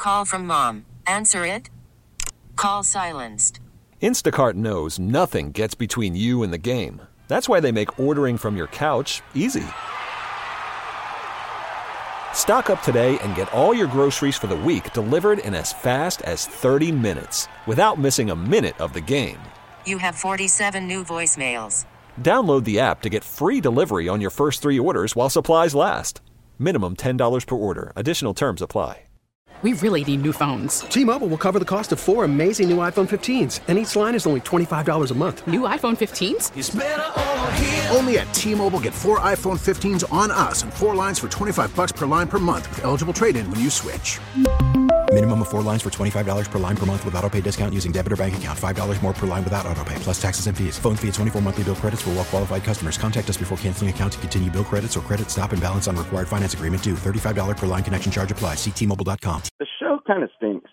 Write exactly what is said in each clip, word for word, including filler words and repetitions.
Call from mom. Answer it. Call silenced. Instacart knows nothing gets between you and the game. That's why they make ordering from your couch easy. Stock up today and get all your groceries for the week delivered in as fast as thirty minutes without missing a minute of the game. You have forty-seven new voicemails. Download the app to get free delivery on your first three orders while supplies last. Minimum ten dollars per order. Additional terms apply. We really need new phones. T-Mobile will cover the cost of four amazing new iPhone fifteens, and each line is only twenty-five dollars a month. New iPhone fifteens? It's better over here. Only at T-Mobile, get four iPhone fifteens on us and four lines for twenty-five bucks per line per month with eligible trade-in when you switch. Minimum of four lines for twenty-five dollars per line per month with autopay discount using debit or bank account. five dollars more per line without autopay, plus taxes and fees. Phone fee at twenty-four monthly bill credits for well-qualified customers. Contact us before canceling account to continue bill credits or credit stop and balance on required finance agreement due. thirty-five dollars per line connection charge applies. See T Mobile dot com. The show kind of stinks.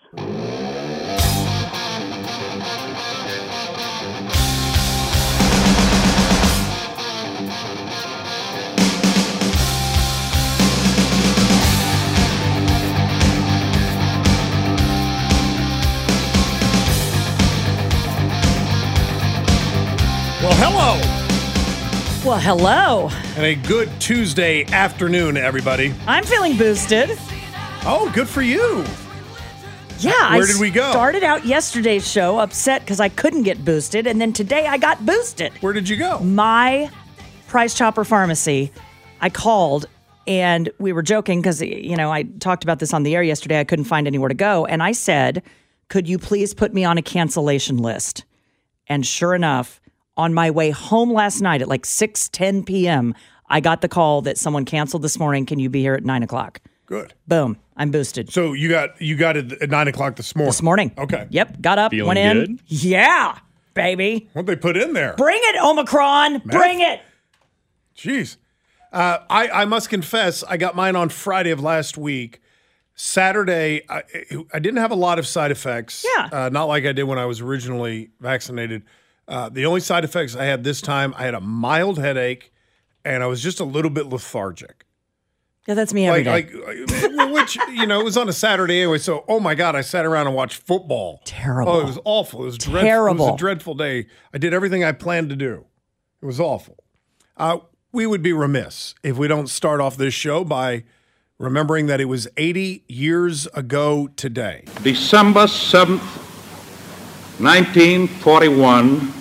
Well, hello. Well, hello. And a good Tuesday afternoon, everybody. I'm feeling boosted. Oh, good for you. Yeah. Where I did we go? Started out yesterday's show upset because I couldn't get boosted, and then today I got boosted. Where did you go? My Price Chopper Pharmacy. I called, and we were joking because, you know, I talked about this on the air yesterday. I couldn't find anywhere to go, and I said, could you please put me on a cancellation list? And sure enough, on my way home last night at like six ten p.m., I got the call that someone canceled this morning. Can you be here at nine o'clock? Good. Boom. I'm boosted. So you got you got it at nine o'clock this morning? This morning. Okay. Yep. Got up, Feeling went in. good? Yeah, baby. What'd they put in there? Bring it, Omicron. Meth? Bring it. Jeez. Uh, I, I must confess, I got mine on Friday of last week. Saturday, I, I didn't have a lot of side effects. Yeah. Uh, not like I did when I was originally vaccinated. Uh, the only side effects I had this time, I had a mild headache, and I was just a little bit lethargic. Yeah, that's me every like, day. Like, which, you know, it was on a Saturday anyway, so, oh my God, I sat around and watched football. Terrible. Oh, it was awful. It was dreadful. Terrible. It was a dreadful day. I did everything I planned to do. It was awful. Uh, we would be remiss if we don't start off this show by remembering that it was eighty years ago today. December seventh, nineteen forty-one,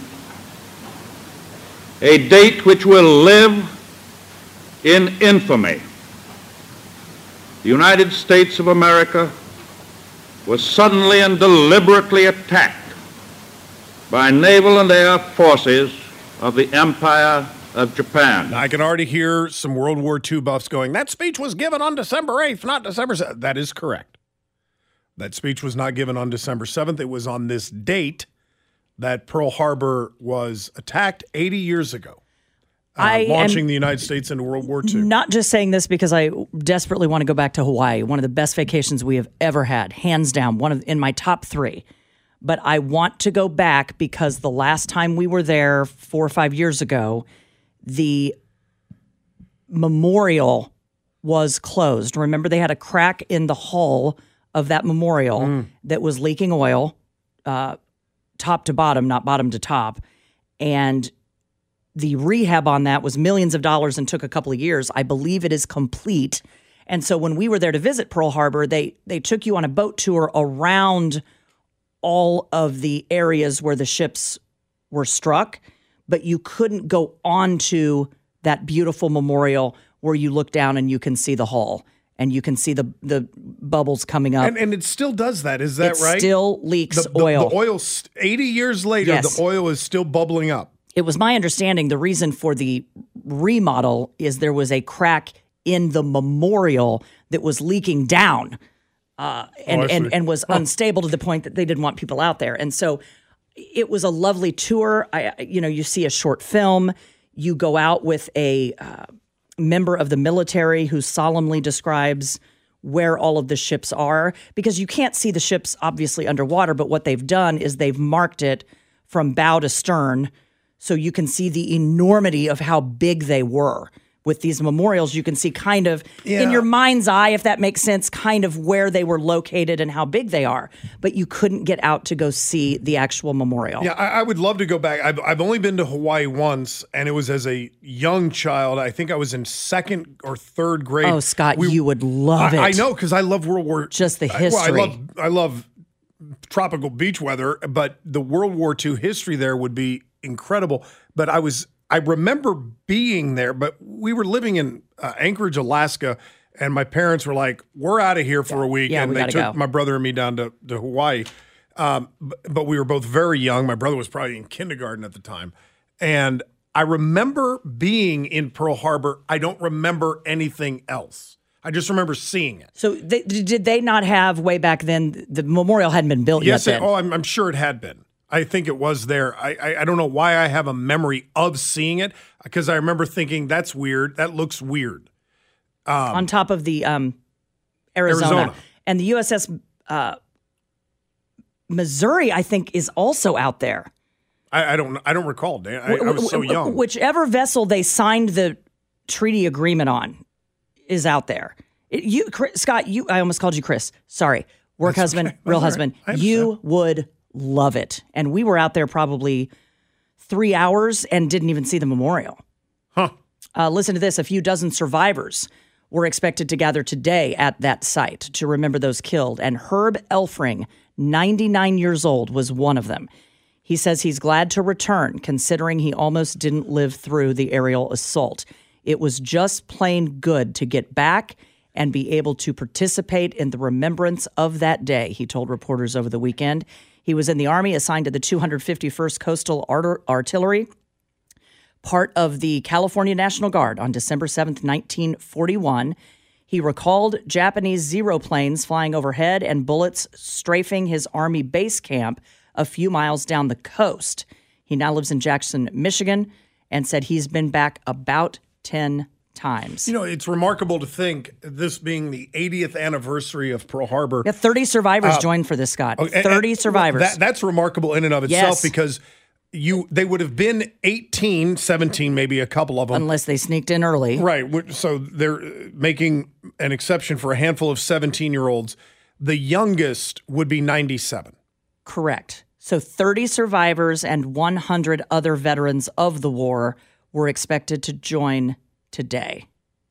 a date which will live in infamy. The United States of America was suddenly and deliberately attacked by naval and air forces of the Empire of Japan. I can already hear some World War Two buffs going, that speech was given on December eighth, not December seventh. That is correct. That speech was not given on December seventh. It was on this date that Pearl Harbor was attacked eighty years ago, uh, I launching the United States into World War Two. Not just saying this because I desperately want to go back to Hawaii, one of the best vacations we have ever had, hands down, one of in my top three. But I want to go back because the last time we were there four or five years ago, the memorial was closed. Remember, they had a crack in the hull of that memorial mm. that was leaking oil, uh, top to bottom, not bottom to top. And the rehab on that was millions of dollars and took a couple of years. I believe it is complete. And so when we were there to visit Pearl Harbor, they they took you on a boat tour around all of the areas where the ships were struck, but you couldn't go onto that beautiful memorial where you look down and you can see the hull and you can see the the bubbles coming up. And, and it still does that, is that it right? It still leaks the, the, oil. The oil, eighty years later, yes. The oil is still bubbling up. It was my understanding the reason for the remodel is there was a crack in the memorial that was leaking down uh, and, oh, and, and was huh. unstable to the point that they didn't want people out there. And so it was a lovely tour. I, you know, you see a short film. You go out with a uh, member of the military who solemnly describes where all of the ships are, because you can't see the ships obviously underwater, but what they've done is they've marked it from bow to stern so you can see the enormity of how big they were with these memorials, you can see kind of Yeah. in your mind's eye, if that makes sense, kind of where they were located and how big they are. But you couldn't get out to go see the actual memorial. Yeah, I, I would love to go back. I've, I've only been to Hawaii once, and it was as a young child. I think I was in second or third grade. Oh, Scott, you would love I, it. I know, because I love World War. Just the I- history. Well, I love I love tropical beach weather, but the World War Two history there would be incredible. But I was I remember being there, but we were living in uh, Anchorage, Alaska, and my parents were like, "We're out of here for a week," Yeah, and we they gotta took go. my brother and me down to, to Hawaii. Um, but, but we were both very young. My brother was probably in kindergarten at the time, and I remember being in Pearl Harbor. I don't remember anything else. I just remember seeing it. So they, did they not have way back then? The memorial hadn't been built Yes, yet. it, Then. oh, I'm, I'm sure it had been. I think it was there. I, I I don't know why I have a memory of seeing it, because I remember thinking that's weird. That looks weird. Um, on top of the um, Arizona. Arizona. And the U S S uh, Missouri, I think, is also out there. I, I don't I don't recall, Dan. I, I was so Wh- wh- young. Whichever vessel they signed the treaty agreement on is out there. It- you, Chris, Scott, you. I almost called you Chris. Sorry, work That's husband, okay. real That's all right. husband. I You would love it. And we were out there probably three hours and didn't even see the memorial. Huh. Uh, listen to this. A few dozen survivors were expected to gather today at that site to remember those killed. And Herb Elfring, ninety-nine years old, was one of them. He says he's glad to return, considering he almost didn't live through the aerial assault. It was just plain good to get back and be able to participate in the remembrance of that day, he told reporters over the weekend. He was in the Army, assigned to the two hundred fifty-first Coastal Art- Artillery, part of the California National Guard on December seventh, nineteen forty-one. He recalled Japanese Zero planes flying overhead and bullets strafing his Army base camp a few miles down the coast. He now lives in Jackson, Michigan, and said he's been back about ten times. You know, it's remarkable to think, this being the eightieth anniversary of Pearl Harbor. Yeah, thirty survivors Uh, joined for this, Scott. Oh, and- thirty and survivors. That, that's remarkable in and of itself, Yes. because you they would have been eighteen, seventeen, maybe a couple of them. Unless they sneaked in early. Right. which- So they're making an exception for a handful of seventeen-year-olds. The youngest would be ninety-seven. Correct. So thirty survivors and one hundred other veterans of the war were expected to join today.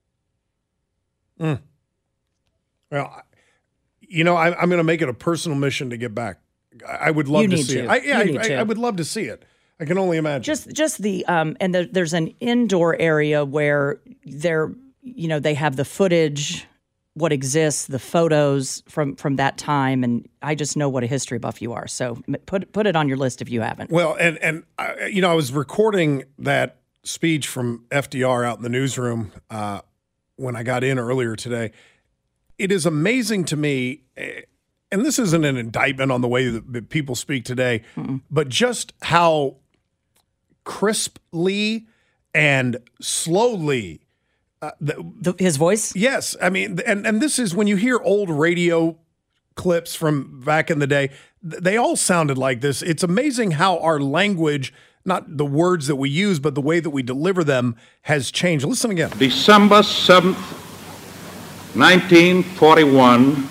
Mm. Well, you know, I, I'm going to make it a personal mission to get back. I, I would love You to need see to. it. I, yeah, You I, need I, to. I would love to see it. I can only imagine. Just just the um and the, there's an indoor area where they're you know they have the footage, what exists, the photos from from that time, and I just know what a history buff you are. So put put it on your list if you haven't. Well, and and I, you know, I was recording that speech from F D R out in the newsroom uh, when I got in earlier today. It is amazing to me, eh, and this isn't an indictment on the way that that people speak today, Mm-mm. but just how crisply and slowly uh, the, the, his voice. Yes, I mean, and and this is when you hear old radio clips from back in the day, th- they all sounded like this. It's amazing how our language, not the words that we use, but the way that we deliver them, has changed. Listen again. December seventh, nineteen forty-one,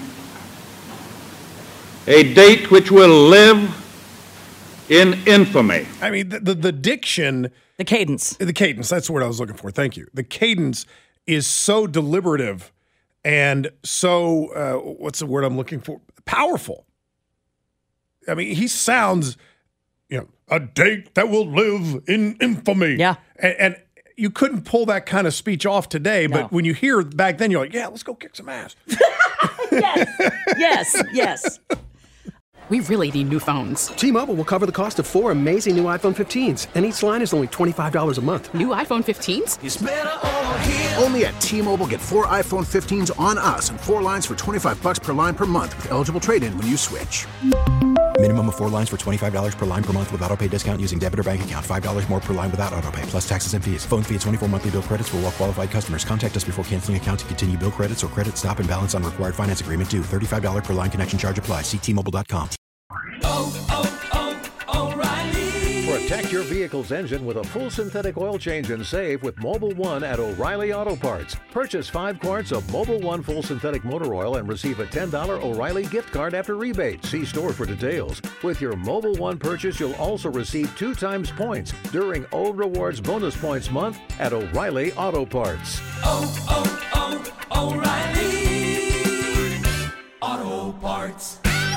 a date which will live in infamy. I mean, the, the, the diction. The cadence. The cadence, that's the word I was looking for. Thank you. The cadence is so deliberative and so, uh, what's the word I'm looking for? Powerful. I mean, he sounds, you know, a date that will live in infamy. Yeah. And, and you couldn't pull that kind of speech off today, No. but when you hear back then, you're like, yeah, let's go kick some ass. Yes, yes, yes. We really need new phones. T-Mobile will cover the cost of four amazing new iPhone fifteens, and each line is only twenty-five dollars a month. New iPhone fifteens? Only at T-Mobile, get four iPhone fifteens on us and four lines for twenty-five bucks per line per month with eligible trade-in when you switch. Minimum of four lines for twenty-five dollars per line per month with autopay discount using debit or bank account. five dollars more per line without autopay, plus taxes and fees. Phone fee at twenty-four monthly bill credits for well-qualified customers. Contact us before canceling account to continue bill credits or credit stop and balance on required finance agreement due. thirty-five dollars per line connection charge applies. See T Mobile dot com. For a Protect your vehicle's engine with a full synthetic oil change and save with Mobil one at O'Reilly Auto Parts. Purchase five quarts of Mobil one full synthetic motor oil and receive a ten dollars O'Reilly gift card after rebate. See store for details. With your Mobil one purchase, you'll also receive two times points during O Rewards Bonus Points Month at O'Reilly Auto Parts. Oh, oh, oh, O'Reilly Auto Parts.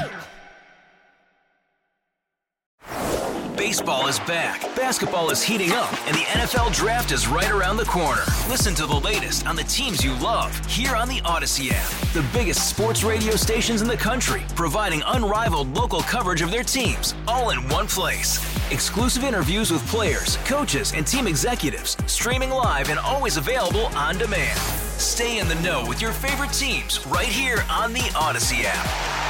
Baseball is back, basketball is heating up, and the N F L Draft is right around the corner. Listen to the latest on the teams you love here on the Odyssey app. The biggest sports radio stations in the country, providing unrivaled local coverage of their teams, all in one place. Exclusive interviews with players, coaches, and team executives, streaming live and always available on demand. Stay in the know with your favorite teams right here on the Odyssey app.